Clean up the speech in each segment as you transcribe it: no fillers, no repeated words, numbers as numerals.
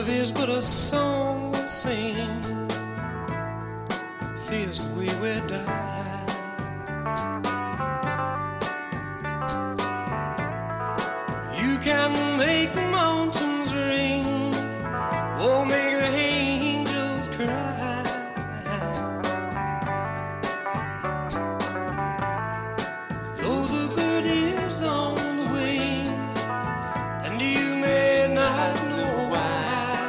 Love is but a song we sing, feels the way we die. You can make the mountains ring, or make the angels cry. Though the bird is on the wing, and you may not know why.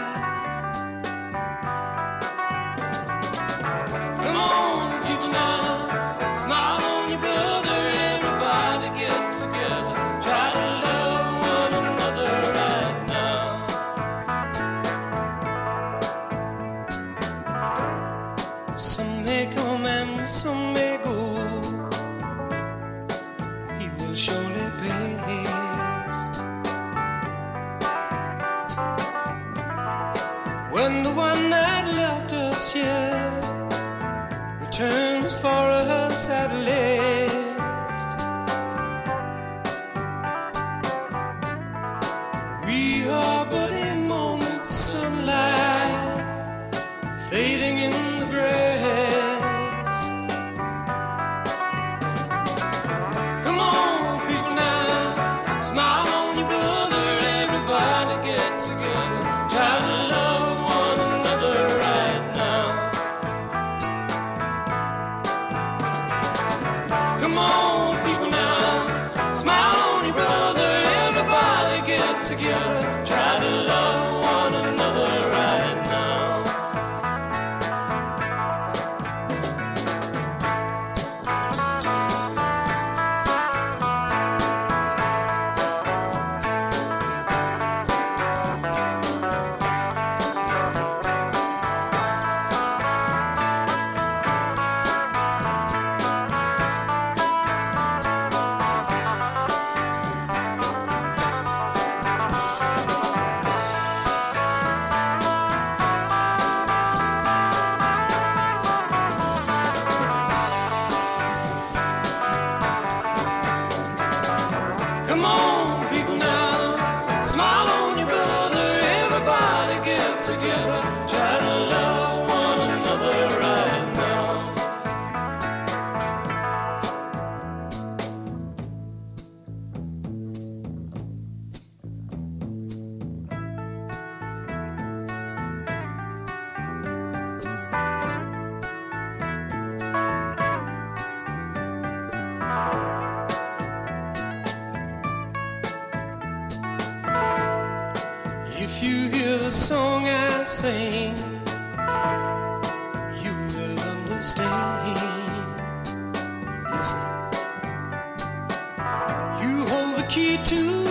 Come on, people now, smile on your brother. Everybody get together, try to love one another right now. Some may come and some may go, we will surely pass. When the one that left us here returns for us at last, we are but a moment's sunlight fading in the grass. Come on, people now, smile on your brother. Everybody get together, try to love one another right now. Come on, people now, smile on your brother. Everybody get together, try to love one another right now. Come on, people now, smile on your brother. Everybody get together, try to love one another right now. If you hear the song I sing, you will understand. Listen, you hold the key to